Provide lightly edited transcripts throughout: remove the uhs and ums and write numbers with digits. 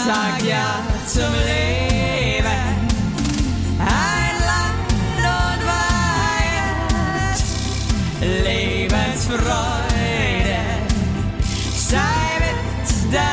sag ja zum Leben. Ein Land und Weihend, Lebensfreude, sei mit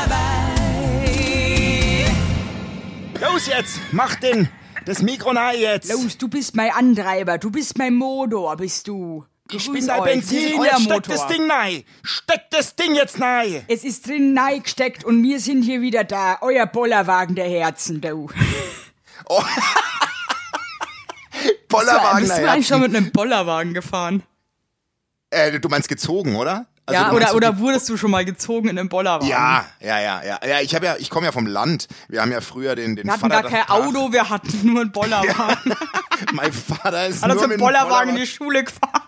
dabei. Los jetzt, mach das Mikro nahe jetzt. Los, du bist mein Antreiber, du bist mein Motor, bist du. Ich Grüß bin dein euch, Benzin, wir sind jetzt euer steck Motor. das Ding nahe. Steck das Ding jetzt nahe. Es ist drin gesteckt und wir sind hier wieder da, euer Bollerwagen der Herzen, du. Oh. Bollerwagen, Bist du eigentlich schon mit einem Bollerwagen gefahren? Du meinst gezogen, oder? Also Ja, du meinst oder wurdest du schon mal gezogen in einem Bollerwagen? Ja. Ich komme ja vom Land. Wir haben ja früher den Wir hatten Vater. gar kein Auto, wir hatten nur einen Bollerwagen. Mein Vater ist Hat nur uns mit im dem Bollerwagen in die Schule gefahren.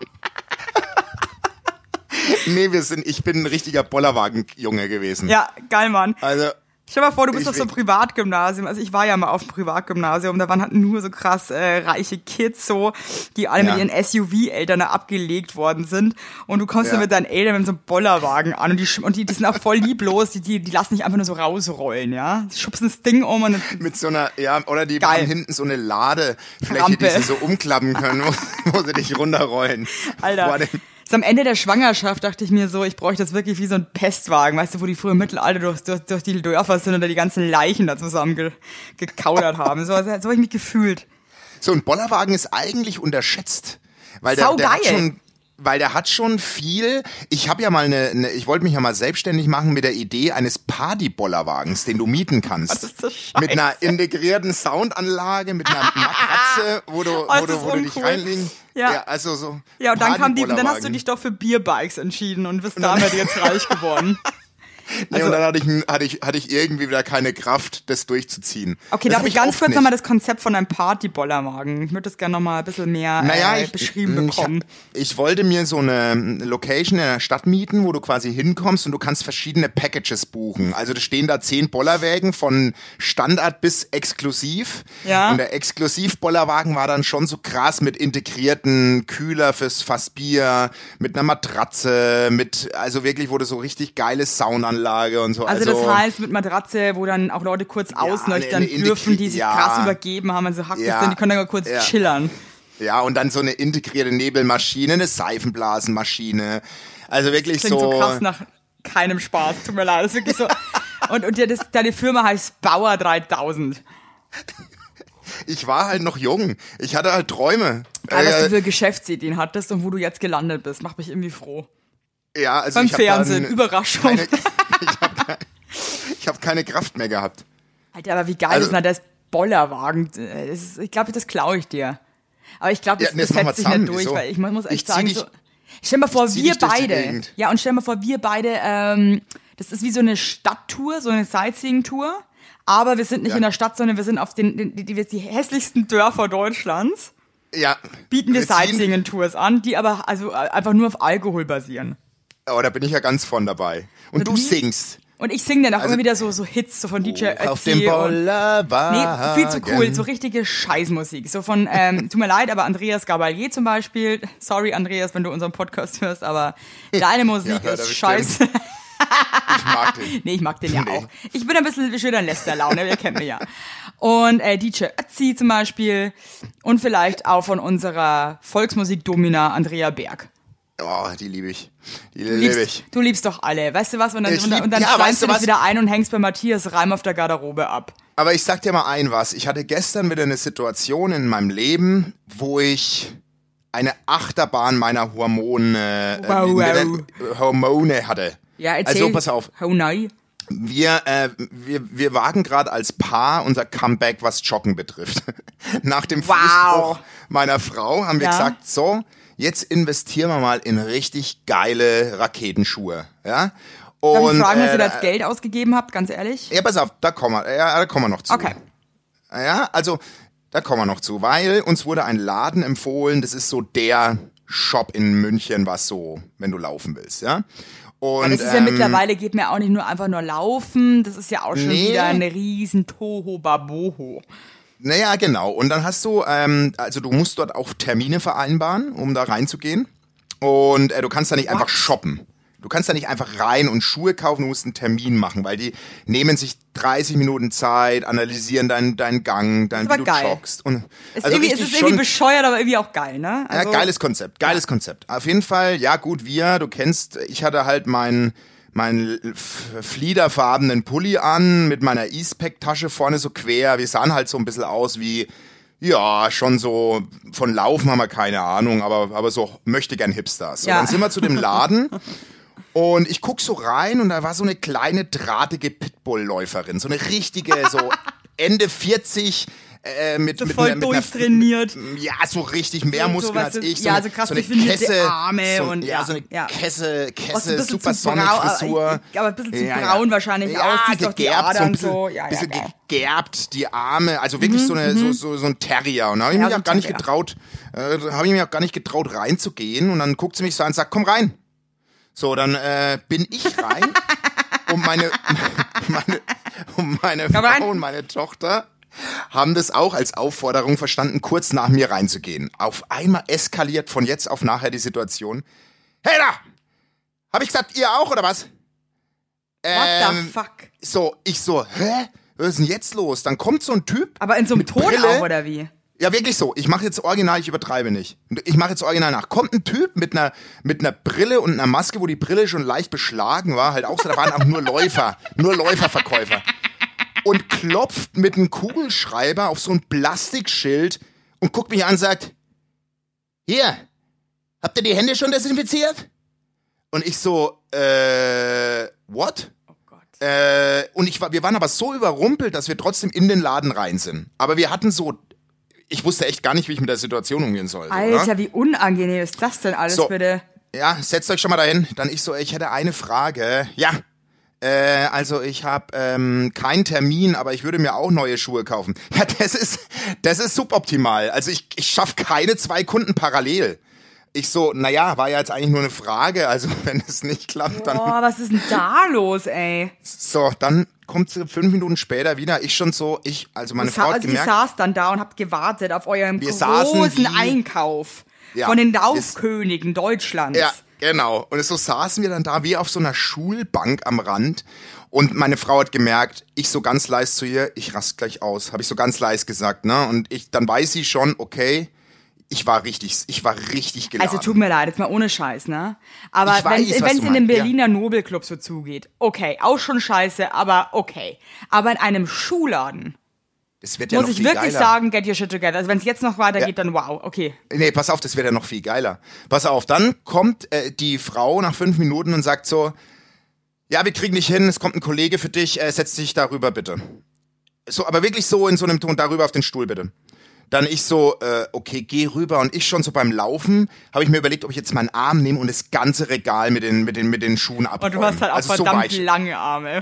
Nee, ich bin ein richtiger Bollerwagen-Junge gewesen. Ja, geil, Mann. Also, Stell dir mal vor, du bist Ich auf so einem will- Privatgymnasium. Also ich war ja mal auf dem Privatgymnasium, da waren halt nur so krass reiche Kids so, die alle Ja. mit ihren SUV-Eltern da abgelegt worden sind. Und du kommst Ja. dann mit deinen Eltern mit so einem Bollerwagen an und die sind auch voll lieblos, die lassen dich einfach nur so rausrollen, ja. Die schubsen das Ding um und mit so einer, oder die Geil. haben hinten so eine Ladefläche, Rampe. die sie so umklappen können, wo sie dich runterrollen. Alter. Boah, So am Ende der Schwangerschaft dachte ich mir so, ich bräuchte das wirklich wie so ein Pestwagen, weißt du, wo die früher im Mittelalter durch die Dörfer sind und da die ganzen Leichen da zusammen gekaudert haben. So habe ich mich gefühlt. So ein Bollerwagen ist eigentlich unterschätzt, weil der Saugeil. hat schon viel. Ich habe ja mal ich wollte mich ja mal selbstständig machen mit der Idee eines Party-Bollerwagens, den du mieten kannst. Was ist das Scheiße? Mit einer integrierten Soundanlage, mit einer Matratze, wo du dich uncool. reinlegen. Ja. Also so. Ja, und dann dann hast du Party-Bollerwagen. dich doch für Bierbikes entschieden und bist damit jetzt reich geworden. Nee, und dann hatte ich irgendwie wieder keine Kraft, das durchzuziehen. Okay, Das darf hab ich ganz oft kurz nicht. nochmal das Konzept von einem Party-Bollerwagen? Ich würde das gerne nochmal ein bisschen mehr beschrieben bekommen. Ich wollte mir so eine Location in der Stadt mieten, wo du quasi hinkommst und du kannst verschiedene Packages buchen. Also da stehen da 10 Bollerwägen von Standard bis exklusiv. Ja. Und der Exklusiv-Bollerwagen war dann schon so krass mit integrierten Kühler fürs Fassbier, mit einer Matratze, also wirklich wurde so richtig geile Soundanlage und so. Also das heißt mit Matratze, wo dann auch Leute kurz ausnüchtern eine dürfen, die sich ja. krass übergeben haben, also hackig Ja. sind, die können dann mal kurz Ja. chillern. Ja, und dann so eine integrierte Nebelmaschine, eine Seifenblasenmaschine. Also wirklich Klingt so krass nach keinem Spaß, tut mir leid. Das ist wirklich so. Und deine Firma heißt Bauer 3000. Ich war halt noch jung. Ich hatte halt Träume. Geil, was du für Geschäftsideen hattest und wo du jetzt gelandet bist. Macht mich irgendwie froh. Ja, also Beim ich hab Fernsehen, dann Überraschung. Ich habe keine Kraft mehr gehabt. Alter, aber wie geil Also- ist denn das Bollerwagen? Ich glaube, das klaue ich dir. Aber ich glaube, Ja, das machen wir setzt sich zusammen. nicht durch, Wieso? weil ich muss echt Ich zieh sagen, dich- so, stell mal vor, zieh wir dich durch die beide. Gegend. Ja, und stell mal vor, wir beide, das ist wie so eine Stadttour, so eine Sightseeing-Tour. Aber wir sind nicht Ja. in der Stadt, sondern wir sind auf die hässlichsten Dörfer Deutschlands. Ja. Bieten wir Wir ziehen- Sightseeing-Tours an, die aber also einfach nur auf Alkohol basieren. Oh, da bin ich ja ganz von dabei. Und du liest- singst. Und ich singe dann auch Also- immer wieder so Hits, so von DJ Auf dem Ötzi und Bollerwagen. Nee, viel zu cool. So richtige Scheißmusik. So von, tut mir leid, aber Andreas Gabalier zum Beispiel. Sorry, Andreas, wenn du unseren Podcast hörst, aber deine Musik Ja, hört er ist bestimmt. scheiße. Ich mag den. Nee, ich mag den ja Nee. auch. Ich bin ein bisschen schöner in Lästerlaune, ihr kennt mich ja. Und DJ Ötzi zum Beispiel. Und vielleicht auch von unserer Volksmusik-Domina Andrea Berg. Oh, die liebe ich. Die liebe ich. Du liebst doch alle. Weißt du was? Und dann, Ich und dann, lieb- und dann ja, schleimst weißt du du dich was? wieder ein und hängst bei Matthias Reim auf der Garderobe ab. Aber ich sag dir mal was. Ich hatte gestern wieder eine Situation in meinem Leben, wo ich eine Achterbahn meiner Hormone hatte. Ja, erzähl. Also pass auf. Oh nein. Wir wagen gerade als Paar unser Comeback, was Joggen betrifft. Nach dem Wow. Fußbruch meiner Frau haben wir Ja. gesagt, so, jetzt investieren wir mal in richtig geile Raketenschuhe. Ja? Darf Und, ich fragen, was ihr da als Geld ausgegeben habt, ganz ehrlich? ja, pass auf, da kommen wir noch zu. Okay. Ja, also, da kommen wir noch zu, weil uns wurde ein Laden empfohlen, das ist so der Shop in München, was so, wenn du laufen willst, ja. Und, Aber das ist ja mittlerweile, geht mir auch nicht nur einfach nur laufen, das ist ja auch schon Nee. wieder ein riesen Toho-Baboho. Naja, genau. Und dann hast du, also du musst dort auch Termine vereinbaren, um da reinzugehen. Und du kannst da nicht einfach shoppen. Du kannst da nicht einfach rein und Schuhe kaufen, du musst einen Termin machen, weil die nehmen sich 30 Minuten Zeit, analysieren deinen Gang, wie du joggst. Und es ist irgendwie bescheuert, aber irgendwie auch geil, ne? Also, ja, geiles Konzept. Auf jeden Fall, ja gut, du kennst, ich hatte halt meinen fliederfarbenen Pulli an, mit meiner Eastpack-Tasche vorne so quer. Wir sahen halt so ein bisschen aus wie, ja, schon so, von Laufen haben wir keine Ahnung, aber so möchte gern Hipsters. So, dann sind wir zu dem Laden und ich guck so rein und da war so eine kleine, drahtige Pitbull-Läuferin, so eine richtige, so Ende 40, mit voll durchtrainiert. Ja, so richtig mehr Muskeln als ich. So krass so eine Kesse, Arme so, und so eine Kesse, super Sonic-Frisur. Aber ein bisschen zu braun wahrscheinlich aus. Gegerbt, so ein bisschen gegerbt, die Arme, also wirklich so ein Terrier. Und da habe ich mich auch gar nicht getraut, reinzugehen. Und dann guckt sie mich so an und sagt, komm rein. So, dann bin ich rein und meine Frau und meine Tochter haben das auch als Aufforderung verstanden, kurz nach mir reinzugehen. Auf einmal eskaliert von jetzt auf nachher die Situation. Hey da! Hab ich gesagt, ihr auch, oder was? What the fuck? Ich so, hä? Was ist denn jetzt los? Dann kommt so ein Typ. Aber in so einem Ton Brille, auch, oder wie? Ja, wirklich so. Ich mache jetzt original, ich übertreibe nicht. Ich mache jetzt original nach. Kommt ein Typ mit einer Brille und einer Maske, wo die Brille schon leicht beschlagen war. Halt auch so, da waren auch nur Läuferverkäufer. Und klopft mit einem Kugelschreiber auf so ein Plastikschild und guckt mich an und sagt, hier, habt ihr die Hände schon desinfiziert? Und ich so, what? Oh Gott. Wir waren aber so überrumpelt, dass wir trotzdem in den Laden rein sind. Aber wir hatten ich wusste echt gar nicht, wie ich mit der Situation umgehen soll. Alter, oder? Wie unangenehm ist das denn alles, bitte? Ja, setzt euch schon mal dahin. Dann ich hätte eine Frage. Ja. Also ich habe keinen Termin, aber ich würde mir auch neue Schuhe kaufen. Ja, das ist suboptimal. Also ich schaffe keine 2 Kunden parallel. Ich so, war ja jetzt eigentlich nur eine Frage, also wenn es nicht klappt, dann... Boah, was ist denn da los, ey? So, dann kommt sie 5 Minuten später wieder, meine Frau hat gemerkt... Ihr saß dann da und habt gewartet auf eurem großen Einkauf von den Laufkönigen Deutschlands. Ja. Genau. Und so saßen wir dann da wie auf so einer Schulbank am Rand. Und meine Frau hat gemerkt, ich so ganz leise zu ihr, ich rast gleich aus. Habe ich so ganz leise gesagt, ne? Und dann weiß sie schon, okay, ich war richtig geladen. Also tut mir leid, jetzt mal ohne Scheiß, ne? Aber wenn es in dem Berliner Nobelclub so zugeht, okay, auch schon scheiße, aber okay. Aber in einem Schuhladen... Das wird ja muss noch ich viel wirklich geiler. Sagen, get your shit together. Also wenn es jetzt noch weitergeht, dann wow, okay. Nee, pass auf, das wird ja noch viel geiler. Pass auf, dann kommt die Frau nach 5 Minuten und sagt so, ja, wir kriegen dich hin, es kommt ein Kollege für dich, setz dich darüber bitte. So, aber wirklich so in so einem Ton, darüber auf den Stuhl bitte. Dann ich so, okay, geh rüber und ich schon so beim Laufen habe ich mir überlegt, ob ich jetzt meinen Arm nehme und das ganze Regal mit den Schuhen abräume. Und du hast halt auch verdammt lange Arme.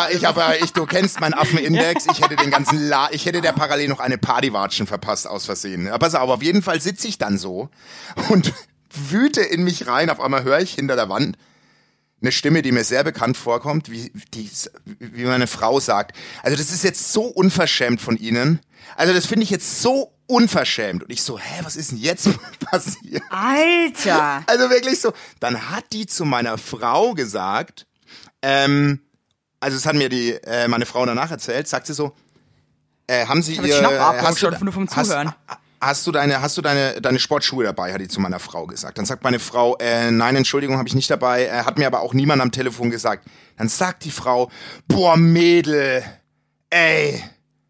Du kennst meinen Affenindex, ich hätte der parallel noch eine Partywatschen verpasst aus Versehen. Aber pass auf jeden Fall sitze ich dann so und wüte in mich rein, auf einmal höre ich hinter der Wand eine Stimme, die mir sehr bekannt vorkommt, wie meine Frau sagt. Also das ist jetzt so unverschämt von Ihnen. Also das finde ich jetzt so unverschämt. Und ich so, was ist denn jetzt passiert? Alter! Also wirklich so. Dann hat die zu meiner Frau gesagt, also das hat mir meine Frau danach erzählt, sagt sie so, haben Sie Hast du deine Sportschuhe dabei, hat die zu meiner Frau gesagt. Dann sagt meine Frau, nein, Entschuldigung, habe ich nicht dabei. Hat mir aber auch niemand am Telefon gesagt. Dann sagt die Frau, boah, Mädel, ey.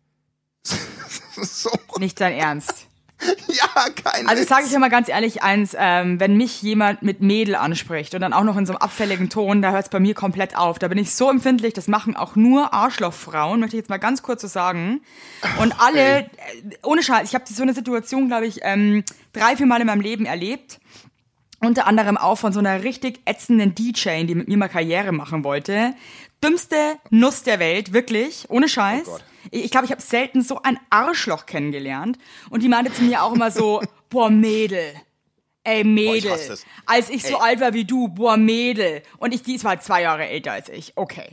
So. Nicht dein Ernst. Ja, kein Also sage ich dir mal ganz ehrlich eins, wenn mich jemand mit Mädel anspricht und dann auch noch in so einem abfälligen Ton, da hört es bei mir komplett auf. Da bin ich so empfindlich, das machen auch nur Arschlochfrauen, möchte ich jetzt mal ganz kurz so sagen. Und alle, ohne Scheiß, ich habe so eine Situation, glaube ich, 3-4 Mal in meinem Leben erlebt. Unter anderem auch von so einer richtig ätzenden DJ, die mit mir mal Karriere machen wollte. Dümmste Nuss der Welt, wirklich, ohne Scheiß. Oh Gott. Ich glaube, ich habe selten so ein Arschloch kennengelernt. Und die meinte zu mir auch immer so, boah, Mädel. Ey, Mädel. Boah, ich hasse das. Als ich so alt war wie du, boah, Mädel. Und die ist halt 2 Jahre älter als ich. Okay.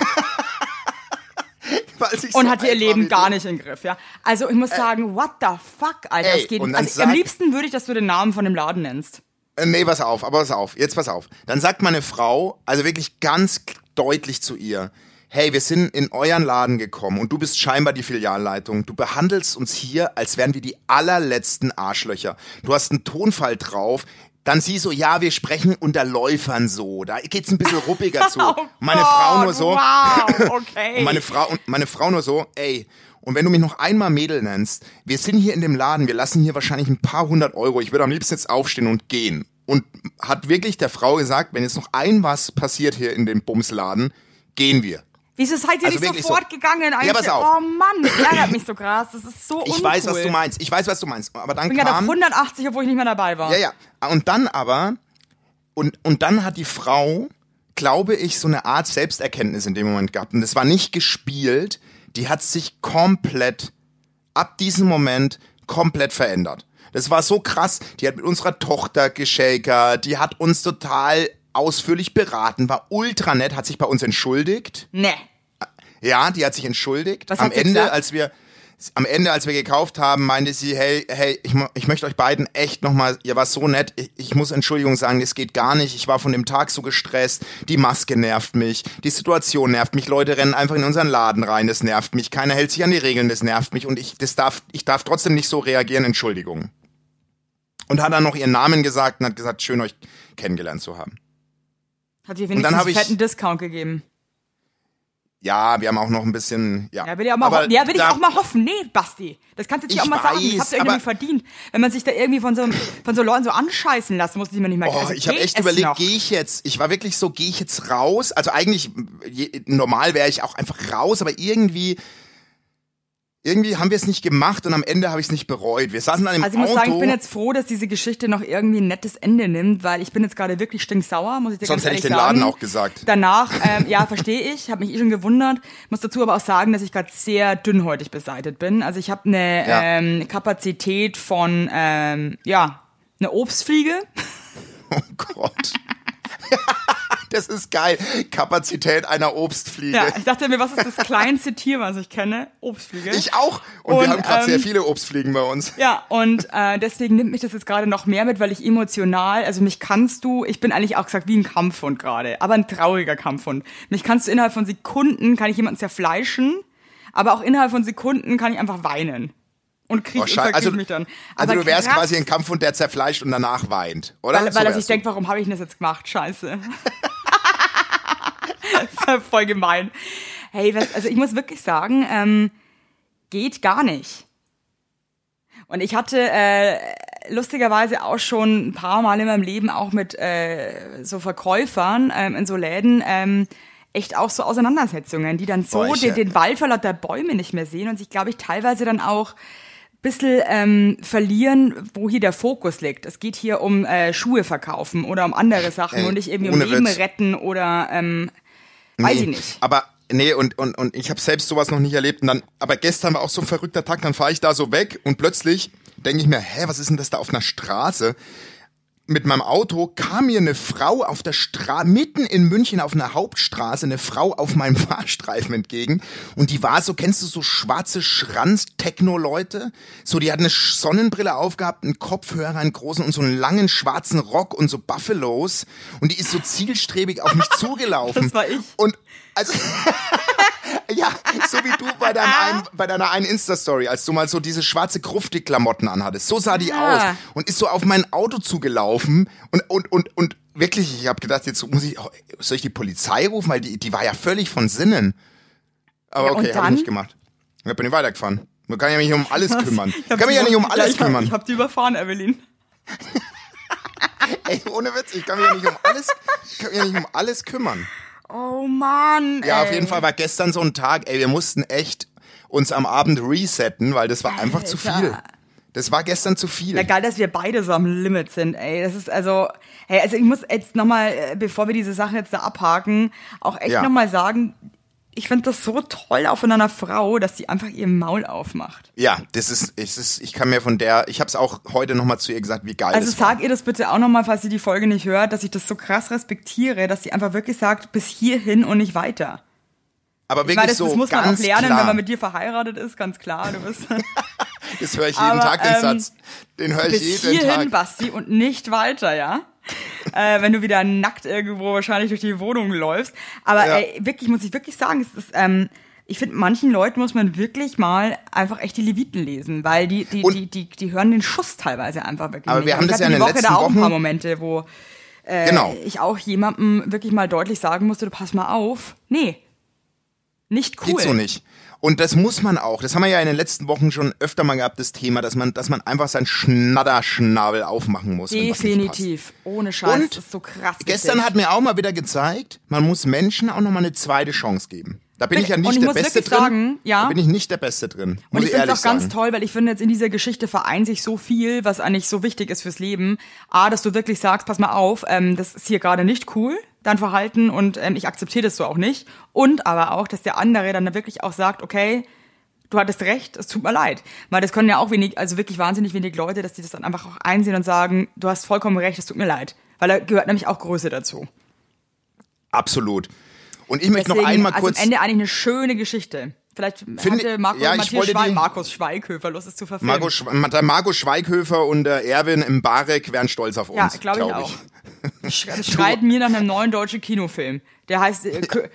Und hatte ihr Leben gar nicht im Griff, ja. Also ich muss sagen, what the fuck, Alter. Das geht nicht. Also, am liebsten würde ich, dass du den Namen von dem Laden nennst. Nee, pass auf. Jetzt pass auf. Dann sagt meine Frau, also wirklich ganz deutlich zu ihr, hey, wir sind in euren Laden gekommen und du bist scheinbar die Filialleitung. Du behandelst uns hier, als wären wir die allerletzten Arschlöcher. Du hast einen Tonfall drauf. Dann sie so, ja, wir sprechen unter Läufern so. Da geht's ein bisschen ruppiger zu. Oh Meine Gott, Frau nur so. Wow, okay. und meine Frau nur so, ey, und wenn du mich noch einmal Mädel nennst, wir sind hier in dem Laden, wir lassen hier wahrscheinlich ein paar 100 €. Ich würde am liebsten jetzt aufstehen und gehen. Und hat wirklich der Frau gesagt, wenn jetzt noch was passiert hier in dem Bumsladen, gehen wir. Wieso seid ihr Also nicht wirklich sofort gegangen? Eigentlich? Ja, pass auf. Oh Mann, das ärgert mich so krass. Das ist so uncool. Ich weiß, was du meinst. Aber dann Ich bin gerade auf kam... 180, obwohl ich nicht mehr dabei war. Ja. Und dann aber... Und dann hat die Frau, glaube ich, so eine Art Selbsterkenntnis in dem Moment gehabt. Und das war nicht gespielt. Die hat sich ab diesem Moment komplett verändert. Das war so krass. Die hat mit unserer Tochter geschäkert. Die hat uns total ausführlich beraten. War ultra nett. Hat sich bei uns entschuldigt. Nee. Ja, die hat sich entschuldigt. Was hat sie gesagt? Am Ende, als wir gekauft haben, meinte sie, hey, ich möchte euch beiden echt nochmal, ihr wart so nett, ich muss Entschuldigung sagen, das geht gar nicht, ich war von dem Tag so gestresst, die Maske nervt mich, die Situation nervt mich, Leute rennen einfach in unseren Laden rein, das nervt mich, keiner hält sich an die Regeln, das nervt mich und ich darf trotzdem nicht so reagieren, Entschuldigung. Und hat dann noch ihren Namen gesagt und hat gesagt, schön euch kennengelernt zu haben. Hat ihr wenigstens einen fetten Discount gegeben? Ja, wir haben auch noch ein bisschen, ja. Ja, will ich auch mal hoffen. Nee, Basti. Das kannst du jetzt nicht auch mal sagen. Das habt ihr irgendwie verdient. Wenn man sich da irgendwie von so Leuten so anscheißen lässt, muss ich mir nicht mehr ich habe echt überlegt, ich war wirklich so, gehe ich jetzt raus? Also eigentlich, normal wäre ich auch einfach raus, aber irgendwie haben wir es nicht gemacht und am Ende habe ich es nicht bereut. Wir saßen dann im Auto. Also ich muss sagen, ich bin jetzt froh, dass diese Geschichte noch irgendwie ein nettes Ende nimmt, weil ich bin jetzt gerade wirklich stinksauer, muss ich dir ganz ehrlich sagen. Sonst hätte ich den Laden auch gesagt. Danach, ja, verstehe ich, habe mich schon gewundert. Muss dazu aber auch sagen, dass ich gerade sehr dünnhäutig beseitigt bin. Also ich habe eine Kapazität von, eine Obstfliege. Oh Gott. Das ist geil. Kapazität einer Obstfliege. Ja, ich dachte mir, was ist das kleinste Tier, was ich kenne? Obstfliege. Ich auch. Und wir haben gerade sehr viele Obstfliegen bei uns. Ja, und deswegen nimmt mich das jetzt gerade noch mehr mit, weil ich emotional, also ich bin eigentlich auch gesagt wie ein Kampfhund gerade, aber ein trauriger Kampfhund. Mich kannst du innerhalb von Sekunden, kann ich jemanden zerfleischen, aber auch innerhalb von Sekunden kann ich einfach weinen. Und verkriech mich dann. Also du wärst quasi ein Kampfhund, der zerfleischt und danach weint, oder? Weil er sich denkt, warum habe ich das jetzt gemacht? Scheiße. Das ist voll gemein. Hey, also ich muss wirklich sagen, geht gar nicht. Und ich hatte lustigerweise auch schon ein paar Mal in meinem Leben auch mit so Verkäufern in so Läden echt auch so Auseinandersetzungen, die dann so den Wald vor lauter Bäume nicht mehr sehen und sich, glaube ich, teilweise dann auch bisschen verlieren, wo hier der Fokus liegt. Es geht hier um Schuhe verkaufen oder um andere Sachen und nicht irgendwie um Leben retten oder weiß ich nicht. Aber und ich habe selbst sowas noch nicht erlebt. Aber gestern war auch so ein verrückter Tag, dann fahre ich da so weg und plötzlich denke ich mir, was ist denn das da auf einer Straße? Mit meinem Auto kam mir eine Frau auf der Straße, mitten in München auf einer Hauptstraße, eine Frau auf meinem Fahrstreifen entgegen. Und die war so, kennst du so schwarze Schranz-Techno-Leute? So, die hat eine Sonnenbrille aufgehabt, einen Kopfhörer, einen großen und so einen langen schwarzen Rock und so Buffalos. Und die ist so zielstrebig auf mich zugelaufen. Das war ich. Und also... Ja, so wie du bei deiner einen Insta-Story, als du mal so diese schwarze Grufti-Klamotten anhattest. So sah die aus und ist so auf mein Auto zugelaufen und wirklich, ich habe gedacht, jetzt soll ich die Polizei rufen, weil die war ja völlig von Sinnen. Aber okay, habe ich nicht gemacht. Ich bin weitergefahren. Man kann ja nicht um alles kümmern. Ich kann mich ja nicht um alles kümmern. Ich hab die überfahren, Evelyn. Ey, ohne Witz, ich kann mich ja nicht um alles kümmern. Oh Mann, Ja, auf jeden Fall war gestern so ein Tag, wir mussten echt uns am Abend resetten, weil das war einfach zu viel. Das war gestern zu viel. Ja, geil, dass wir beide so am Limit sind, ey. Das ist also ich muss jetzt nochmal, bevor wir diese Sachen jetzt da abhaken, auch echt nochmal sagen, ich finde das so toll auch von einer Frau, dass sie einfach ihr Maul aufmacht. Ja, ich kann mir ich habe es auch heute nochmal zu ihr gesagt, wie geil das war. Also sag ihr das bitte auch nochmal, falls sie die Folge nicht hört, dass ich das so krass respektiere, dass sie einfach wirklich sagt, bis hierhin und nicht weiter. Aber wirklich das muss man auch lernen, klar. wenn man mit dir verheiratet ist, ganz klar. Du bist Das höre ich jeden Tag, den Satz. Den höre ich bis jeden hierhin, Tag. Basti, und nicht weiter, ja? Wenn du wieder nackt irgendwo wahrscheinlich durch die Wohnung läufst. Aber Ja. wirklich, muss ich wirklich sagen, es ist, ich finde, manchen Leuten muss man wirklich mal einfach echt die Leviten lesen, weil die hören den Schuss teilweise einfach wirklich Aber nicht. wir haben Und das ich ja in hatte den die Woche letzten da auch ein paar Wochen- Momente, wo Genau. ich auch jemandem wirklich mal deutlich sagen musste, du pass mal auf. Nee, nicht cool. Geht so nicht. Und das muss man auch. Das haben wir ja in den letzten Wochen schon öfter mal gehabt, das Thema, dass man einfach seinen Schnatterschnabel aufmachen muss. wenn was nicht Definitiv. Ohne Scheiß. Und das ist so krass. Gestern witzig. hat mir auch mal wieder gezeigt, man muss Menschen auch nochmal eine zweite Chance geben. Da bin ich ja Und nicht ich der muss Beste wirklich drin. sagen, ja. Da bin ich nicht der Beste drin. Und Muss ich ich finde es ehrlich auch ganz sagen. toll, weil ich finde jetzt in dieser Geschichte vereint sich so viel, was eigentlich so wichtig ist fürs Leben. A, dass du wirklich sagst, pass mal auf, das ist hier gerade nicht cool, dein Verhalten, und ich akzeptiere das so auch nicht. Und aber auch, dass der andere dann wirklich auch sagt, okay, du hattest recht, es tut mir leid. Weil das können ja auch wirklich wahnsinnig wenig Leute, dass die das dann einfach auch einsehen und sagen, du hast vollkommen recht, es tut mir leid. Weil da gehört nämlich auch Größe dazu. Absolut. Und ich möchte noch Deswegen, einmal also kurz... am Ende eigentlich eine schöne Geschichte. Vielleicht hatte Markus Schweighöfer Lust, es zu verfilmen. Markus Schweighöfer und der Erwin im Barek wären stolz auf uns. Ja, glaube ich auch. Das schreit mir nach einem neuen deutschen Kinofilm. Der heißt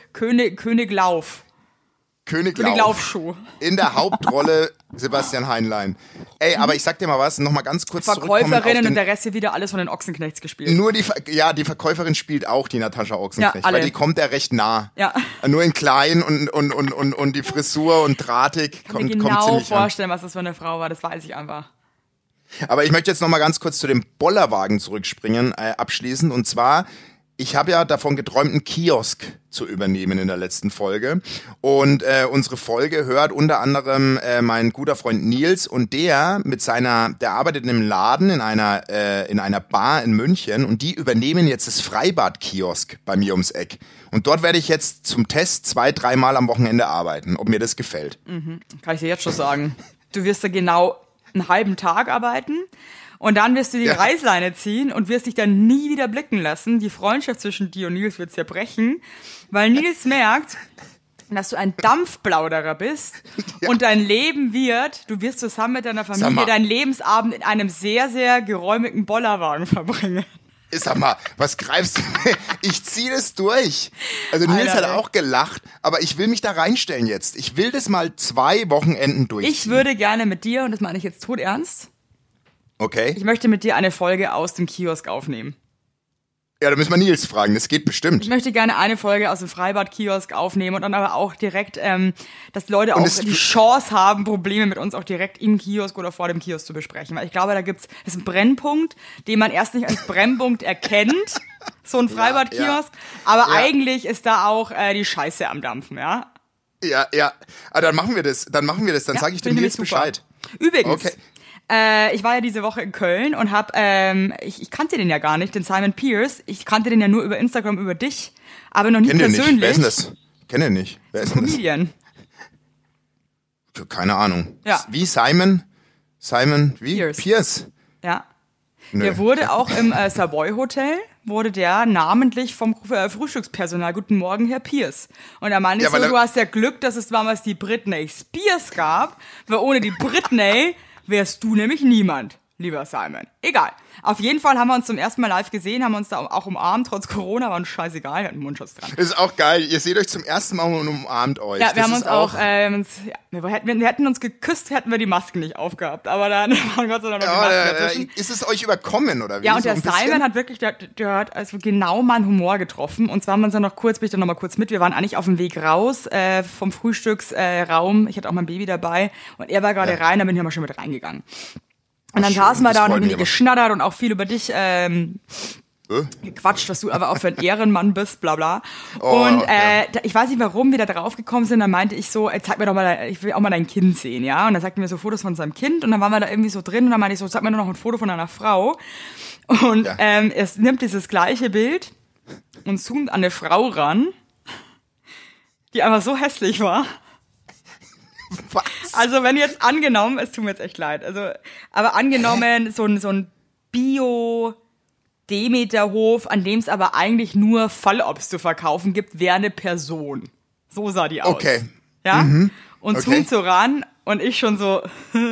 König Lauf. König Lauf Lauf. Show. In der Hauptrolle Sebastian Heinlein. Ey, aber ich sag dir mal was, noch mal ganz kurz zurückkommen auf Verkäuferinnen und den, der Rest hier wieder alles von den Ochsenknechts gespielt. nur die Verkäuferin spielt auch die Natascha Ochsenknecht, Ja, alle. weil die kommt ja recht nah. Ja. Nur in klein und die Frisur und drahtig Ich kann mir kommt genau ziemlich an. vorstellen, was das für eine Frau war. Das weiß ich einfach. Aber ich möchte jetzt noch mal ganz kurz zu dem Bollerwagen zurückspringen, abschließend. Und zwar, ich habe ja davon geträumt, einen Kiosk zu übernehmen in der letzten Folge. Und unsere Folge hört unter anderem mein guter Freund Nils, und der arbeitet in einem Laden in einer Bar in München, und die übernehmen jetzt das Freibad-Kiosk bei mir ums Eck. Und dort werde ich jetzt zum Test 2-3 Mal am Wochenende arbeiten, ob mir das gefällt. Kann ich dir jetzt schon sagen. Du wirst da genau einen halben Tag arbeiten und dann wirst du die Reißleine ziehen und wirst dich dann nie wieder blicken lassen. Die Freundschaft zwischen dir und Nils wird zerbrechen, weil Nils merkt, dass du ein Dampfplauderer bist und dein Leben du wirst zusammen mit deiner Familie deinen Lebensabend in einem sehr, sehr geräumigen Bollerwagen verbringen. Sag mal, was greifst du? Ich ziehe das durch. Also Nils Alter, hat auch gelacht, aber ich will mich da reinstellen jetzt. Ich will das mal 2 Wochenenden durchziehen. Ich würde gerne mit dir, und das meine ich jetzt todernst, Okay. ich möchte mit dir eine Folge aus dem Kiosk aufnehmen. Ja, da müssen wir Nils fragen, das geht bestimmt. Ich möchte gerne eine Folge aus dem Freibad-Kiosk aufnehmen und dann aber auch direkt, dass Leute auch die Chance haben, Probleme mit uns auch direkt im Kiosk oder vor dem Kiosk zu besprechen. Weil ich glaube, das ist ein Brennpunkt, den man erst nicht als Brennpunkt erkennt, so ein Freibad-Kiosk, aber eigentlich ist da auch die Scheiße am Dampfen, ja? Ja. Ah, dann machen wir das, dann sage ich dem finde Nils ich super. Bescheid. Übrigens, Okay. ich war ja diese Woche in Köln und ich kannte den ja gar nicht, den Simon Pierce. Ich kannte den ja nur über Instagram, über dich, aber noch nie Kennt ihr persönlich. nicht? Wer ist denn das? Kennt ihr nicht? Wer ist denn das? Comedian. Keine Ahnung. Ja. Wie Simon? Wie? Pierce. Ja. Nö. Der wurde auch im Savoy Hotel, wurde der namentlich vom Frühstückspersonal, guten Morgen, Herr Pierce. Und er meinte du hast ja Glück, dass es damals die Britney Spears gab, weil ohne die Britney wärst du nämlich niemand, lieber Simon. Egal. Auf jeden Fall haben wir uns zum ersten Mal live gesehen, haben uns da auch umarmt, trotz Corona, war uns scheißegal, wir hatten einen Mundschutz dran. Das ist auch geil. Ihr seht euch zum ersten Mal und umarmt euch. Ja, wir Das haben ist uns auch, wir hätten uns geküsst, hätten wir die Masken nicht aufgehabt, aber dann waren Gott sei Dank noch die Masken dazwischen. Ist es euch überkommen, oder wie? Ja, und So der ein bisschen? Simon hat wirklich, der hat also genau meinen Humor getroffen. Und zwar haben wir uns dann bin ich dann noch mal kurz mit. Wir waren eigentlich auf dem Weg raus vom Frühstücksraum. Ich hatte auch mein Baby dabei. Und er war gerade rein, da bin ich aber schon mit reingegangen. Und dann saßen wir da und haben irgendwie geschnattert und auch viel über dich gequatscht, dass du aber auch für ein Ehrenmann bist, bla bla. Und ich weiß nicht, warum wir da drauf gekommen sind, dann meinte ich so, zeig mir doch mal, ich will auch mal dein Kind sehen, ja. Und dann sagten wir so Fotos von seinem Kind und dann waren wir da irgendwie so drin und dann meinte ich so, sag mir nur noch ein Foto von einer Frau. Und es nimmt dieses gleiche Bild und zoomt an eine Frau ran, die einfach so hässlich war. Was? Also wenn jetzt angenommen, es tut mir jetzt echt leid, aber angenommen so ein Bio-Demeterhof, an dem es aber eigentlich nur Fallobst zu verkaufen gibt, wäre eine Person. So sah die aus. Okay. Ja? Und zoomt so ran Und ich schon so,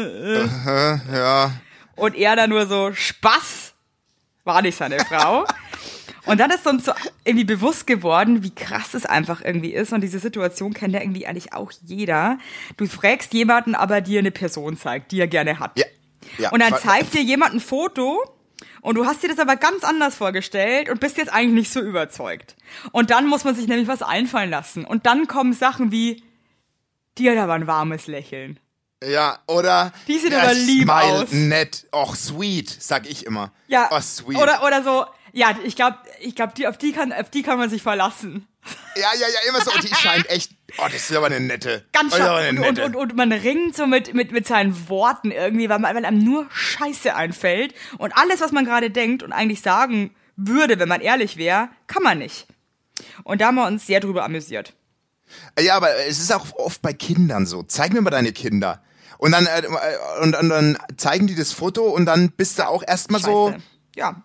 Ja. und er dann nur so, Spaß, war nicht seine Frau. Und dann ist uns so irgendwie bewusst geworden, wie krass es einfach irgendwie ist. Und diese Situation kennt ja irgendwie eigentlich auch jeder. Du fragst jemanden, aber dir eine Person zeigt, die er gerne hat. Ja. Ja. Und dann zeigt dir jemand ein Foto und du hast dir das aber ganz anders vorgestellt und bist jetzt eigentlich nicht so überzeugt. Und dann muss man sich nämlich was einfallen lassen. Und dann kommen Sachen wie, die hat aber ein warmes Lächeln. Ja, oder Die sieht aber lieb Smile, aus. nett, och sweet, sag ich immer. Ja, Oh, sweet. oder so, ja, ich glaube, auf die kann man sich verlassen. Ja, immer so, die scheint echt, oh, das ist aber eine nette. Ganz oh, das ist aber scharf. eine nette. Und man ringt so mit seinen Worten irgendwie, weil einem nur Scheiße einfällt. Und alles, was man gerade denkt und eigentlich sagen würde, wenn man ehrlich wäre, kann man nicht. Und da haben wir uns sehr drüber amüsiert. Ja, aber es ist auch oft bei Kindern so. Zeig mir mal deine Kinder. Und dann, dann zeigen die das Foto und dann bist du auch erstmal so. Scheiße. Ja,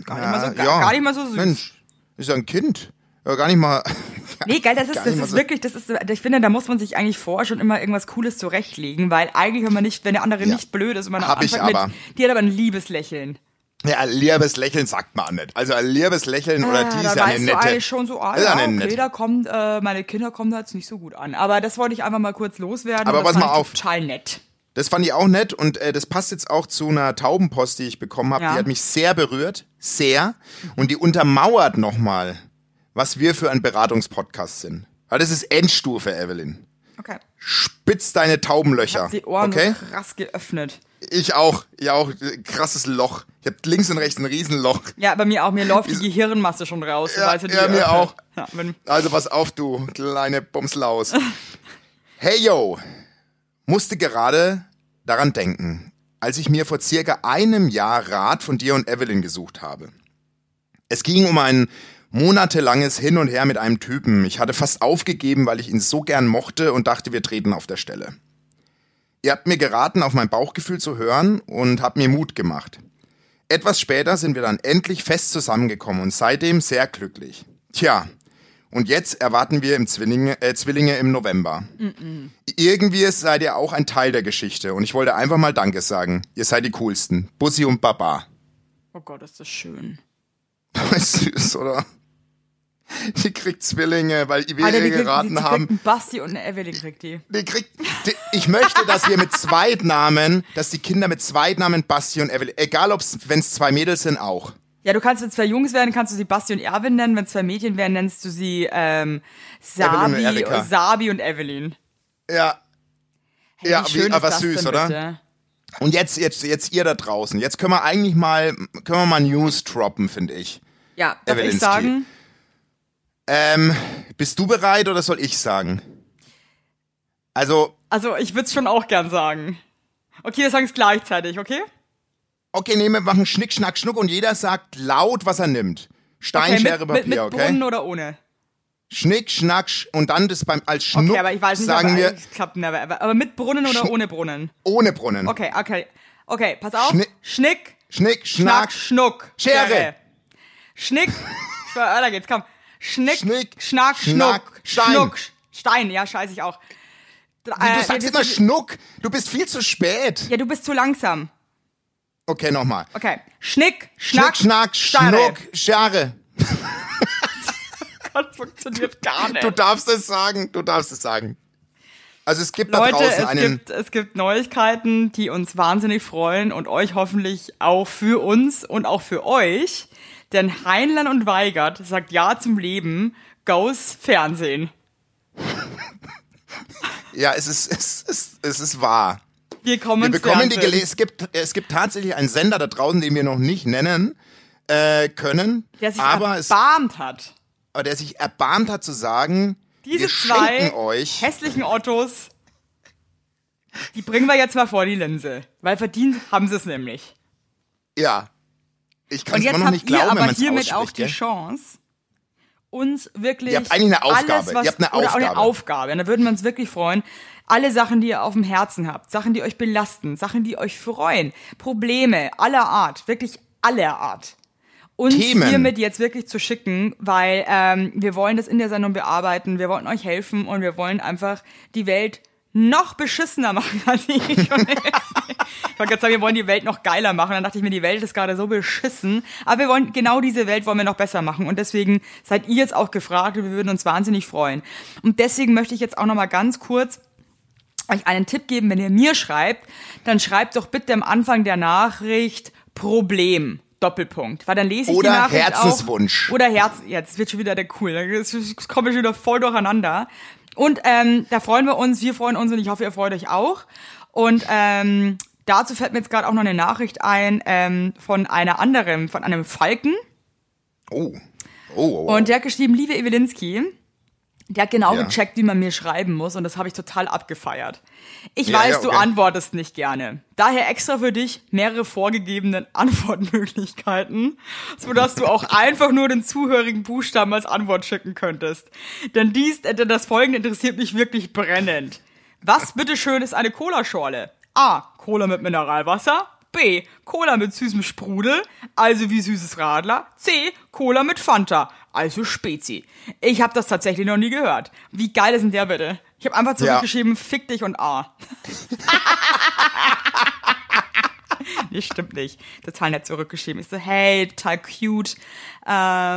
gar nicht mal so süß. Mensch, ist ja ein Kind. Ja, gar nicht mal. Nee, geil, das gar nicht mal ist so- wirklich, ich finde, da muss man sich eigentlich vorher schon immer irgendwas Cooles zurechtlegen, weil eigentlich, wenn der andere Ja. nicht blöd ist und man Hab ich aber. die hat aber ein liebes Lächeln. Ja, ein liebes Lächeln sagt man auch nicht. Also ein liebes Lächeln oder die ist ja eine weißt du nette. eigentlich schon so, Ist ja ja, eine okay, nette. da kommt, meine Kinder kommen da jetzt nicht so gut an. Aber das wollte ich einfach mal kurz loswerden. Aber und das pass mal fand ich auf. total nett. Das fand ich auch nett und das passt jetzt auch zu einer Taubenpost, die ich bekommen habe. Ja. Die hat mich sehr berührt, sehr. Und die untermauert nochmal, was wir für ein Beratungspodcast sind. Weil das ist Endstufe, Evelyn. Okay. Spitz deine Ich Taubenlöcher. hab die Ohren Okay? so krass geöffnet. Ich auch. Krasses Loch. Ich hab links und rechts ein Riesenloch. Ja, bei mir auch. Mir läuft die Gehirnmasse schon raus. Ja, sobald sie die ja, mir öffnet. auch. Ja, Also pass auf, du kleine Bumslaus. Hey, yo. Musste gerade daran denken, als ich mir vor circa einem Jahr Rat von dir und Evelyn gesucht habe. Es ging um ein monatelanges Hin und Her mit einem Typen. Ich hatte fast aufgegeben, weil ich ihn so gern mochte und dachte, wir treten auf der Stelle. Ihr habt mir geraten, auf mein Bauchgefühl zu hören und habt mir Mut gemacht. Etwas später sind wir dann endlich fest zusammengekommen und seitdem sehr glücklich. Tja, und jetzt erwarten wir Zwillinge im November. Irgendwie seid ihr auch ein Teil der Geschichte und ich wollte einfach mal Danke sagen. Ihr seid die Coolsten. Bussi und Baba. Oh Gott, ist das schön. Ist süß, oder? Die kriegt Zwillinge, weil wir Alter, ihr geraten die kriegt haben. einen Basti und eine Evelyn kriegt die. Ich möchte, dass wir mit Zweitnamen, dass die Kinder mit Zweitnamen Basti und Evelyn, egal wenn es zwei Mädels sind, auch. Ja, du kannst, wenn es zwei Jungs werden, kannst du sie Basti und Erwin nennen. Wenn es zwei Mädchen werden, nennst du sie Sabi und Evelyn. Ja. Hey, Ja, wie schön aber ist das süß, denn, oder? bitte? Und jetzt ihr da draußen. Jetzt können wir eigentlich mal News droppen, finde ich. Ja, darf ich Evelynski. sagen? Bist du bereit oder soll ich sagen? Also, Also, ich würde es schon auch gern sagen. Okay, wir sagen es gleichzeitig, okay? okay, wir machen Schnick, Schnack, Schnuck und jeder sagt laut, was er nimmt. Stein, Okay, Schere, mit Papier, okay? Brunnen oder ohne? Schnick, Schnack, und dann das als Schnuck Okay, aber ich weiß nicht, sagen aber wir es klappt never ever. Aber mit Brunnen oder ohne Brunnen? ohne Brunnen. Okay, pass auf. Schnick, Schnick, Schnack, Schnack, Schnuck. Schere. Schnick, da geht's, komm. Schnick, Schnick, Schnack, Schnack, Schnuck, Stein. Schnuck, Stein, ja, scheiße ich auch. Du sagst immer Schnuck. Du bist viel zu spät. Ja, du bist zu langsam. Okay, nochmal. Okay. Schnick, Schnick, Schnack, Schnack, Schere. Schnuck, Schere. Das funktioniert gar nicht. Du darfst es sagen. Also es gibt da Leute, draußen es gibt Neuigkeiten, die uns wahnsinnig freuen und euch hoffentlich auch für uns und auch für euch. Denn Heinlein und Weigert sagt Ja zum Leben, goes Fernsehen. Ja, es ist wahr. Wir kommen Wir ins bekommen die Fernsehen. es gibt tatsächlich einen Sender da draußen, den wir noch nicht nennen können, Der sich aber erbarmt hat. der sich erbarmt hat zu sagen, Diese wir zwei schenken euch. hässlichen Ottos, die bringen wir jetzt mal vor die Linse. Weil verdient haben sie es nämlich. Ja. Ich kann Und es jetzt immer noch habt nicht glauben, ihr wenn aber man es hiermit auch ausspricht. die Gell? Chance, uns wirklich Ihr habt eigentlich eine Aufgabe. alles, was, Ihr habt eine oder auch eine Aufgabe. Aufgabe. Und da würden wir uns wirklich freuen. Alle Sachen, die ihr auf dem Herzen habt, Sachen, die euch belasten, Sachen, die euch freuen, Probleme aller Art, wirklich aller Art. Uns Themen. hiermit jetzt wirklich zu schicken, weil wir wollen das in der Sendung bearbeiten, wir wollen euch helfen und wir wollen einfach die Welt noch beschissener machen, als ich schon ist. Ich wollte gerade sagen, wir wollen die Welt noch geiler machen. Dann dachte ich mir, die Welt ist gerade so beschissen. Aber wir wollen, genau diese Welt wollen wir noch besser machen. Und deswegen seid ihr jetzt auch gefragt und wir würden uns wahnsinnig freuen. Und deswegen möchte ich jetzt auch noch mal ganz kurz euch einen Tipp geben, wenn ihr mir schreibt, dann schreibt doch bitte am Anfang der Nachricht Problem. Doppelpunkt. Weil dann lese ich oder die Nachricht Herzenswunsch. auch. Oder jetzt wird schon wieder der cool. Das kommt schon wieder voll durcheinander. Und da freuen wir uns und ich hoffe, ihr freut euch auch. Und dazu fällt mir jetzt gerade auch noch eine Nachricht ein von einem Falken. Oh. Und der hat geschrieben, liebe Ewelinski, der hat genau Ja. gecheckt, wie man mir schreiben muss und das habe ich total abgefeiert. Ich Ja, weiß, ja, du okay. antwortest nicht gerne. Daher extra für dich mehrere vorgegebene Antwortmöglichkeiten, sodass du auch einfach nur den zuhörigen Buchstaben als Antwort schicken könntest. Denn das Folgende interessiert mich wirklich brennend. Was bitteschön ist eine Cola-Schorle? A. Cola mit Mineralwasser. B. Cola mit süßem Sprudel, also wie süßes Radler. C. Cola mit Fanta, also Spezi. Ich habe das tatsächlich noch nie gehört. Wie geil ist denn der bitte? Ich habe einfach zurückgeschrieben, Fick dich und A. Nee, stimmt nicht. Total nett zurückgeschrieben. Ich so, hey, total cute. Aber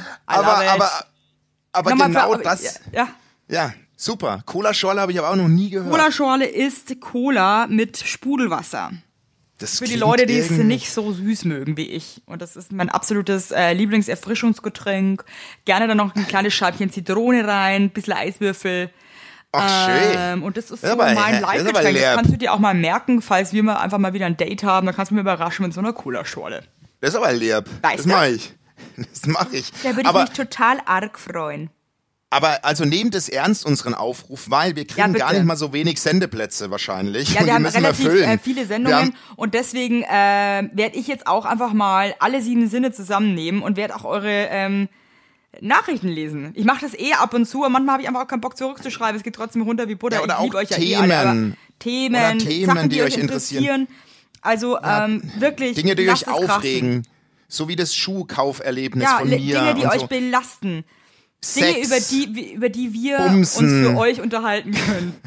genau das. Ja. Ja, super. Cola-Schorle habe ich aber auch noch nie gehört. Cola-Schorle ist Cola mit Sprudelwasser. Das Für die klingt Leute, die es irgendwie- nicht so süß mögen wie ich. Und das ist mein absolutes Lieblingserfrischungsgetränk. Gerne dann noch ein kleines Scheibchen Zitrone rein, ein bisschen Eiswürfel. Ach, schön. Und das ist Das so ist aber- mein das ist aber Leibgetränk. Das leer. kannst du dir auch mal merken, falls wir mal einfach mal wieder ein Date haben. Dann kannst du mich überraschen mit so einer Cola-Schorle. Das ist aber lieb. Weißt Das du? mache ich. Das mache ich. Da würde ich aber, mich total arg freuen. aber also nehmt es ernst, unseren Aufruf, weil wir Ja, kriegen bitte. gar nicht mal so wenig Sendeplätze wahrscheinlich. Ja, Und wir die haben müssen wir relativ füllen. viele Wir Sendungen haben- und deswegen werde ich jetzt auch einfach mal alle 7 Sinne zusammennehmen und werde auch eure Nachrichten lesen. Ich mache das ab und zu, aber manchmal habe ich einfach auch keinen Bock zurückzuschreiben. Es geht trotzdem runter wie Butter. Ja, oder ich liebe auch euch ja Themen. alle, aber Themen, Oder Themen, Sachen, die euch interessieren. Also wirklich, Dinge, die lasst euch es krachen. aufregen. So wie das Schuhkauferlebnis Ja, von mir. Dinge, die und euch so. belasten. Dinge, Sex, über die wir Bumsen. uns für euch unterhalten können.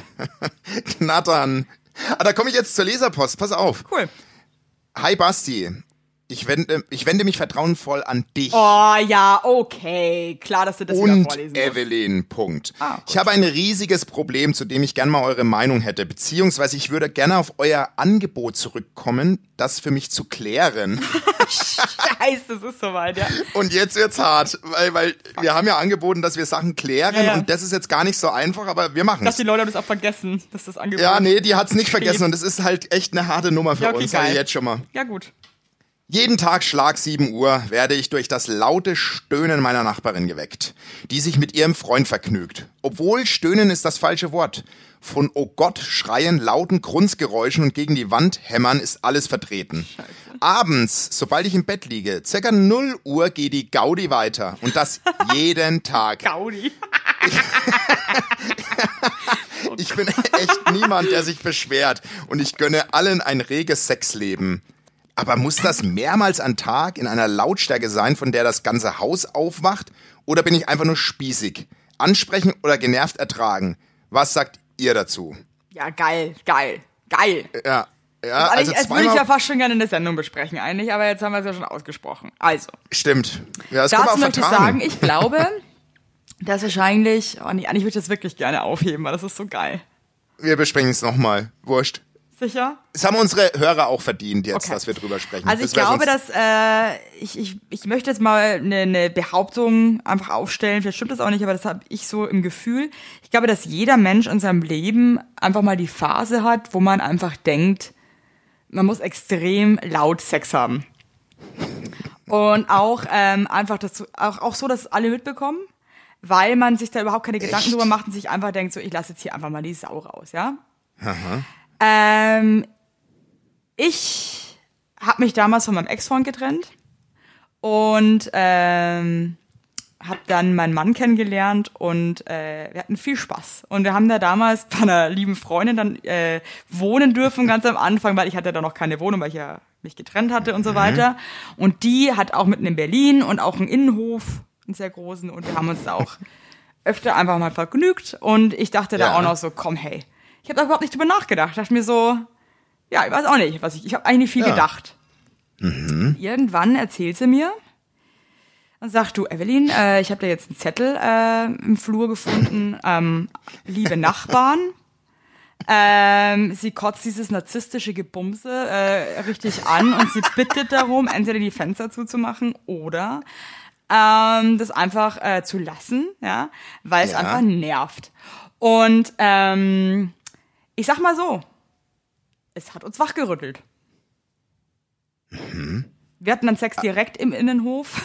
Knattern. Ah, da komme ich jetzt zur Leserpost. Pass auf. Cool. Hi Basti. Ich wende mich vertrauensvoll an dich. Oh ja, okay. Klar, dass du das wieder Und vorlesen musst. Evelyn, Punkt. Gut. Ich habe ein riesiges Problem, zu dem ich gerne mal eure Meinung hätte, beziehungsweise ich würde gerne auf euer Angebot zurückkommen, das für mich zu klären. Scheiße, das ist soweit, ja. Und jetzt wird's hart, weil wir haben ja angeboten, dass wir Sachen klären Ja. und das ist jetzt gar nicht so einfach, aber wir machen Dass es. die Leute haben das auch vergessen, dass das Angebot... Ja, nee, die hat's nicht vergessen Steht. und es ist halt echt eine harte Nummer für Ja, okay, uns, sag ich geil. jetzt schon mal. Ja, gut. Jeden Tag Schlag 7 Uhr werde ich durch das laute Stöhnen meiner Nachbarin geweckt, die sich mit ihrem Freund vergnügt. Obwohl Stöhnen ist das falsche Wort. Von oh Gott, Schreien, lauten Grunzgeräuschen und gegen die Wand hämmern ist alles vertreten. Abends, sobald ich im Bett liege, circa 0 Uhr geht die Gaudi weiter. Und das jeden Tag. Gaudi. Ich bin echt niemand, der sich beschwert. Und ich gönne allen ein reges Sexleben. Aber muss das mehrmals am Tag in einer Lautstärke sein, von der das ganze Haus aufwacht? Oder bin ich einfach nur spießig? Ansprechen oder genervt ertragen? Was sagt ihr dazu? Ja, geil. Ja, Also das würde ich ja zweimal... fast schon gerne in der Sendung besprechen eigentlich, aber jetzt haben wir es ja schon ausgesprochen. Also, Stimmt. Ja, das kann man dazu auch möchte ich vertragen. sagen, ich glaube, dass wahrscheinlich... Oh nee, eigentlich würde ich das wirklich gerne aufheben, weil das ist so geil. Wir besprechen es nochmal. Wurscht. Sicher? Das haben unsere Hörer auch verdient jetzt, Okay. dass wir drüber sprechen. Also ich Das wär glaube, sonst- dass ich möchte jetzt mal eine Behauptung einfach aufstellen, vielleicht stimmt das auch nicht, aber das habe ich so im Gefühl. Ich glaube, dass jeder Mensch in seinem Leben einfach mal die Phase hat, wo man einfach denkt, man muss extrem laut Sex haben. Und auch einfach auch so, dass alle mitbekommen, weil man sich da überhaupt keine Gedanken drüber macht und sich einfach denkt, so ich lasse jetzt hier einfach mal die Sau raus, ja? Ich habe mich damals von meinem Ex-Freund getrennt und habe dann meinen Mann kennengelernt und wir hatten viel Spaß. Und wir haben da damals bei einer lieben Freundin dann wohnen dürfen, ganz am Anfang, weil ich hatte da noch keine Wohnung, weil ich ja mich getrennt hatte und so weiter. Und die hat auch mitten in Berlin und auch einen Innenhof, einen sehr großen. Und wir haben uns da auch öfter einfach mal vergnügt. Und ich dachte da Ja. auch noch so, komm, hey, Ich habe da überhaupt nicht drüber nachgedacht. Ich dachte mir so, ja, ich weiß auch nicht, ich habe eigentlich nicht viel gedacht. Irgendwann erzählt sie mir und sagt, du Evelyn, ich habe da jetzt einen Zettel im Flur gefunden, liebe Nachbarn, sie kotzt dieses narzisstische Gebumse richtig an und sie bittet darum, entweder die Fenster zuzumachen oder das einfach zu lassen, ja, weil es einfach nervt. Und ich sag mal so, es hat uns wachgerüttelt. Wir hatten dann Sex direkt im Innenhof.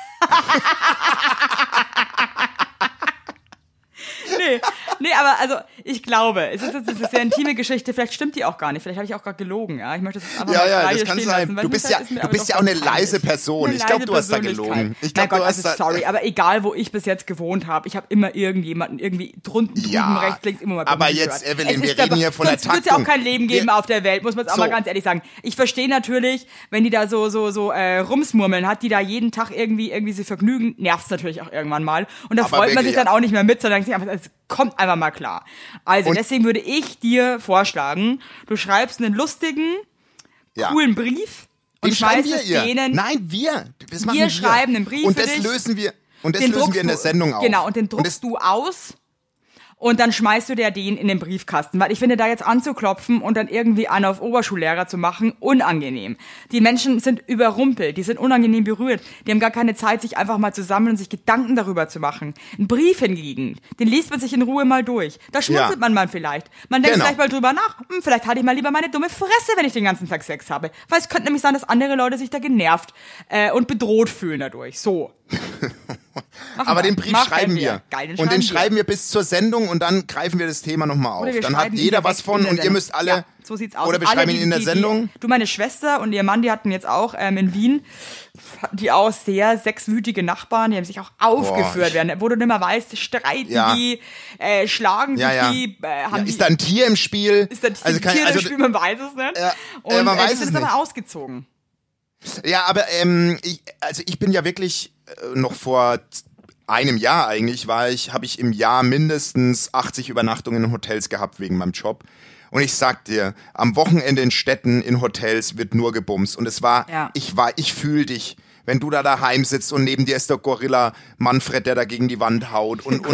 Nee, aber also ich glaube, es ist eine sehr intime Geschichte, vielleicht stimmt die auch gar nicht, vielleicht habe ich auch gerade gelogen, ja. Ich möchte das einfach mal frei das kann stehen sein. lassen, Du bist ja auch eine leise Person. Ich glaube, du hast da gelogen. Ich mein glaube, Gott, du hast da sorry, aber egal, wo ich bis jetzt gewohnt habe, ich habe immer irgendjemanden irgendwie drunten, drüben, rechts, links, immer mal aber bumsen jetzt, gehört. Evelyn, wir reden hier von der Sonst wird es ja auch kein Leben geben auf der Welt, muss man es auch mal ganz ehrlich sagen. Ich verstehe natürlich, wenn die da so rumsmurmeln hat, die da jeden Tag irgendwie sie vergnügen, nervt es natürlich auch irgendwann mal. Und da freut man sich dann auch nicht mehr mit, sondern denkt sich einfach, es kommt einfach mal klar. Also deswegen würde ich dir vorschlagen, du schreibst einen lustigen, coolen Brief und schmeißt es denen. Nein, wir schreiben einen Brief und für das dich. lösen wir in der Sendung auf. Genau, und den druckst du aus. Und dann schmeißt du dir den in den Briefkasten. Weil ich finde, da jetzt anzuklopfen und dann irgendwie einen auf Oberschullehrer zu machen, unangenehm. Die Menschen sind überrumpelt, die sind unangenehm berührt. Die haben gar keine Zeit, sich einfach mal zu sammeln und sich Gedanken darüber zu machen. Ein Brief hingegen, den liest man sich in Ruhe mal durch. Da schmunzelt man mal vielleicht. Man denkt vielleicht mal drüber nach, vielleicht hatte ich mal lieber meine dumme Fresse, wenn ich den ganzen Tag Sex habe. Weil es könnte nämlich sein, dass andere Leute sich da genervt und bedroht fühlen dadurch. So. Aber den Brief schreiben wir. Geil, und den schreiben wir bis zur Sendung und dann greifen wir das Thema nochmal auf. Dann hat jeder was von und ihr müsst alle... Ja, so sieht's aus. Oder wir schreiben ihn in der Sendung. Du, meine Schwester und ihr Mann, die hatten jetzt auch in Wien, die auch sehr sexwütige Nachbarn, die haben sich auch aufgeführt werden. Wo du nicht mehr weißt, streiten die, schlagen sich die, haben ist da ein Tier im Spiel? Ist da ein Tier im Spiel? Man weiß es nicht. Und man weiß die sind aber ausgezogen. Ja, aber ich bin ja wirklich noch vor einem Jahr eigentlich habe ich im Jahr mindestens 80 Übernachtungen in Hotels gehabt wegen meinem Job. Und ich sag dir, am Wochenende in Städten, in Hotels wird nur gebumst. Und es war, ich fühl dich, wenn du da daheim sitzt und neben dir ist der Gorilla Manfred, der da gegen die Wand haut und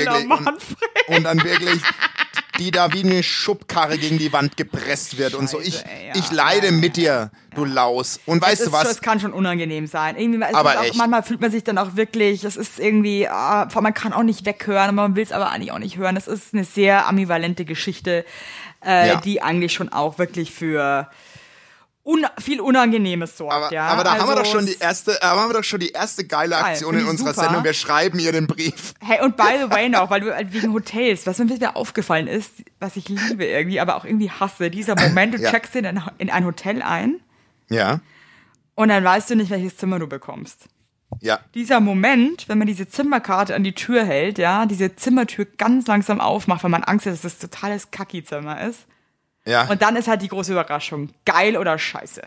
dann wirklich die da wie eine Schubkarre gegen die Wand gepresst wird und so. Ich leide mit dir, du Laus. Und weißt du was? Es kann schon unangenehm sein. Irgendwie, echt. Manchmal fühlt man sich dann auch wirklich, das ist irgendwie, man kann auch nicht weghören, aber man will es aber eigentlich auch nicht hören. Das ist eine sehr ambivalente Geschichte, die eigentlich schon auch wirklich für viel Unangenehmes sorgt, aber da haben wir doch schon die erste geile Aktion in unserer Sendung. Wir schreiben ihr den Brief. Hey, und by the way noch, weil du wegen Hotels, was mir wieder aufgefallen ist, was ich liebe irgendwie, aber auch irgendwie hasse, dieser Moment, du checkst in ein Hotel ein. Ja. Und dann weißt du nicht, welches Zimmer du bekommst. Ja. Dieser Moment, wenn man diese Zimmerkarte an die Tür hält, diese Zimmertür ganz langsam aufmacht, weil man Angst hat, dass das totales Kacki-Zimmer ist. Ja. Und dann ist halt die große Überraschung. Geil oder scheiße.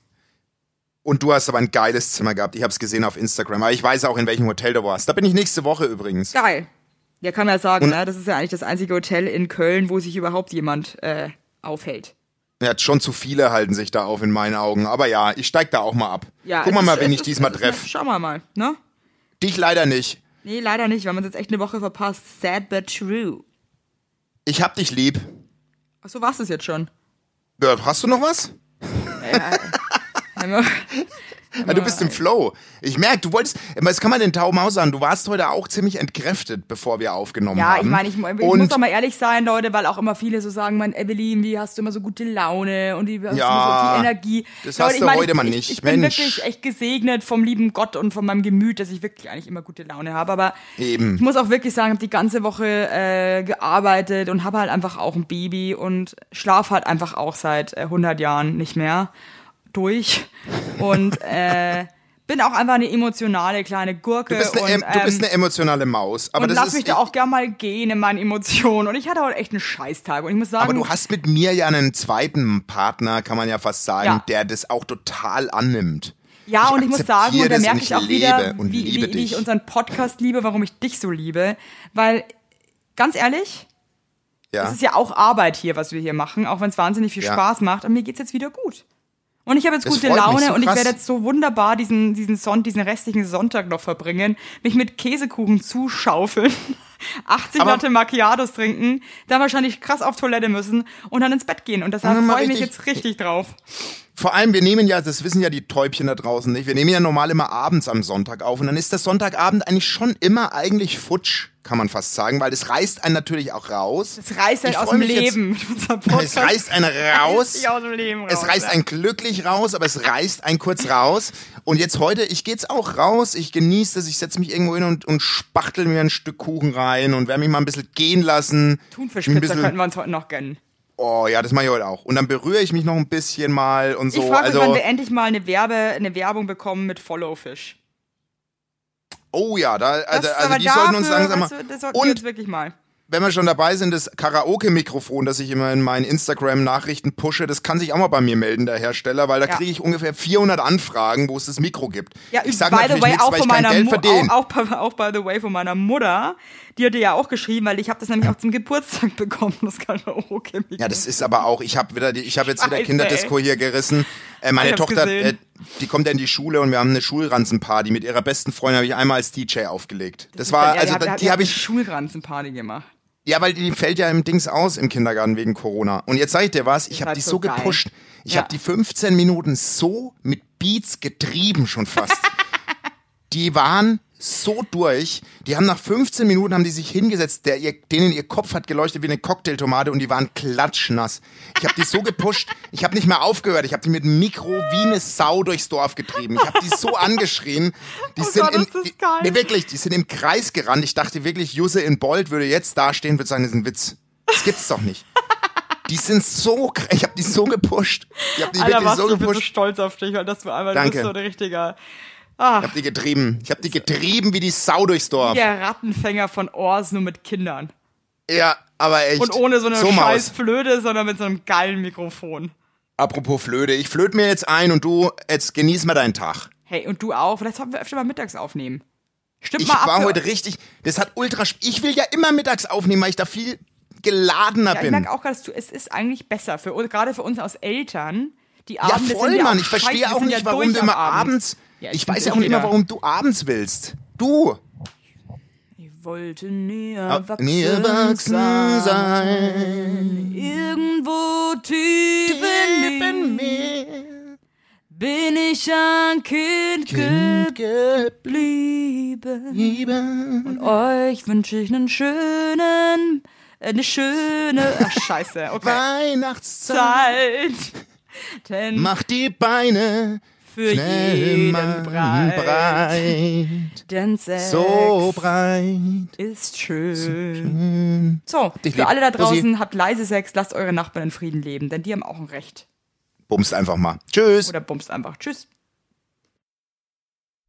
Und du hast aber ein geiles Zimmer gehabt. Ich habe es gesehen auf Instagram. Aber ich weiß auch, in welchem Hotel du warst. Da bin ich nächste Woche übrigens. Geil. Ja, kann man ja sagen, ne? Das ist ja eigentlich das einzige Hotel in Köln, wo sich überhaupt jemand aufhält. Ja, schon zu viele halten sich da auf in meinen Augen. Aber ja, ich steig da auch mal ab. Ja, guck mal, wen ich diesmal treffe. Schauen wir mal, ne? Dich leider nicht. Nee, leider nicht. Wir haben uns jetzt echt eine Woche verpasst. Sad but true. Ich hab dich lieb. Ach so, war's das jetzt schon? Ja, hast du noch was? Ja, du bist im Flow. Ich merke, du wolltest, was kann man den Tauben auch sagen? Du warst heute auch ziemlich entkräftet, bevor wir aufgenommen haben. Ja, ich meine, ich muss doch mal ehrlich sein, Leute, weil auch immer viele so sagen, Mann, Evelyn, wie hast du immer so gute Laune und wie hast du immer so viel Energie. Das hast du heute mal nicht. Ich bin wirklich echt gesegnet vom lieben Gott und von meinem Gemüt, dass ich wirklich eigentlich immer gute Laune habe. Aber ich muss auch wirklich sagen, ich habe die ganze Woche gearbeitet und habe halt einfach auch ein Baby und schlaf halt einfach auch seit 100 Jahren nicht mehr durch und bin auch einfach eine emotionale kleine Gurke. Du bist eine emotionale Maus. Aber und lass mich da auch gerne mal gehen in meinen Emotionen. Und ich hatte heute echt einen Scheißtag. Und ich muss sagen, aber du hast mit mir ja einen zweiten Partner, kann man ja fast sagen, der das auch total annimmt. Ja, und ich muss sagen, und da merke ich auch wieder, wie ich unseren Podcast liebe, warum ich dich so liebe. Weil, ganz ehrlich, Ja. Das ist ja auch Arbeit hier, was wir hier machen, auch wenn es wahnsinnig viel Spaß macht. Und mir geht's jetzt wieder gut. Und ich habe jetzt Das gute freut mich Laune so und ich krass. werde jetzt so wunderbar diesen restlichen Sonntag noch verbringen, mich mit Käsekuchen zuschaufeln, 80 Aber- Latte Macchiatos trinken, dann wahrscheinlich krass auf Toilette müssen und dann ins Bett gehen. Und deshalb Und dann mal freue ich mich richtig- jetzt richtig drauf. Vor allem, wir nehmen ja, das wissen ja die Täubchen da draußen nicht, wir nehmen ja normal immer abends am Sonntag auf und dann ist der Sonntagabend eigentlich schon immer eigentlich futsch, kann man fast sagen, weil das reißt einen natürlich auch raus. Es reißt halt Ich aus freu dem mich jetzt- Leben. Unser Podcast Es reißt einen raus. reißt sich aus dem Leben raus. Es reißt einen glücklich raus, aber es reißt einen kurz raus. Und jetzt heute, ich gehe jetzt auch raus, ich genieße das, ich setze mich irgendwo hin und spachtel mir ein Stück Kuchen rein und werde mich mal ein bisschen gehen lassen. Mich ein Thunfischpizza bisschen- könnten wir uns heute noch gönnen. Oh ja, das mache ich heute auch. Und dann berühre ich mich noch ein bisschen mal und so. Ich frage mich, Also, wann wir endlich mal eine Werbung bekommen mit Follow-Fish. oh ja, Das ist also aber die sollten uns dafür, langsam mal. weißt du, das sollten wir Und jetzt wirklich mal. wenn wir schon dabei sind, das Karaoke-Mikrofon, das ich immer in meinen Instagram-Nachrichten pushe, das kann sich auch mal bei mir melden, der Hersteller, weil da Ja. kriege ich ungefähr 400 Anfragen, wo es das Mikro gibt. Ja, ich sag by natürlich the way, nichts, auch weil von ich kein meiner Geld verdiene. auch by the way von meiner Mutter. Die hatte ja auch geschrieben, weil ich habe das nämlich auch zum Geburtstag bekommen, das Karaoke-Mikrofon. Ja, das ist aber auch, ich habe jetzt wieder Scheiße, Kinderdisco hier gerissen. Meine Ich hab's Tochter, gesehen. die kommt ja in die Schule und wir haben eine Schulranzenparty. Mit ihrer besten Freundin habe ich einmal als DJ aufgelegt. Das war, Ja, also die habe eine ich, Schulranzenparty gemacht. ja, weil die fällt ja im Dings aus im Kindergarten wegen Corona. Und jetzt sag ich dir was, ich habe halt die so so geil. gepusht. Ich Ja. habe die 15 Minuten so mit Beats getrieben schon fast. Die waren so durch. Die haben nach 15 Minuten haben die sich hingesetzt, denen ihr Kopf hat geleuchtet wie eine Cocktailtomate und die waren klatschnass. Ich habe die so gepusht, ich habe nicht mehr aufgehört. Ich habe die mit dem Mikro wie eine Sau durchs Dorf getrieben. Ich habe die so angeschrien. Die Oh sind Gott, ist das geil. Nee, wirklich, die sind im Kreis gerannt. Ich dachte wirklich, Jusse in Bold würde jetzt dastehen, würde sagen, das ist ein Witz. Das gibt's doch nicht. Die sind so, ich habe die so gepusht. Ich habe die Alter, wirklich was, so ich bin so gepusht. stolz auf dich, weil das du einmal Danke. bist so ein richtiger, Ich habe die getrieben. Ich habe die getrieben wie die Sau durchs Dorf. der Rattenfänger von Ors, nur mit Kindern. Ja, aber echt. Und ohne so eine Maus. scheiß Flöte, sondern mit so einem geilen Mikrofon. Apropos Flöte, ich flöte mir jetzt ein und du, jetzt genieß mal deinen Tag. Hey, und du auch? Vielleicht sollten wir öfter mal mittags aufnehmen. Stimmt Ich mal ab. war für- heute richtig, das hat ich will ja immer mittags aufnehmen, weil ich da viel geladener Ja, ich bin. merke auch gerade, es ist eigentlich besser, gerade für uns als Eltern. Die Ja, Abende voll, sind ja Mann. auch Ich verstehe scheiße, auch wir sind nicht, ja warum durch du am immer Abend. abends. Ja, ich bin weiß ja auch nicht jeder. immer, warum du abends willst. Du. Ich wollte nie Nie erwachsen sein. Irgendwo tief in mir bin ich ein Kind geblieben. Und euch wünsche ich eine schöne, ach scheiße, okay. Weihnachtszeit. Zeit. Denn Mach die Beine für schnell jeden mal breit. Denn Sex So breit. ist schön. So, Dich für lieb. alle da Bussi. draußen, habt leise Sex, lasst eure Nachbarn in Frieden leben, denn die haben auch ein Recht. Bumst einfach mal. Tschüss. Oder bumst einfach. Tschüss.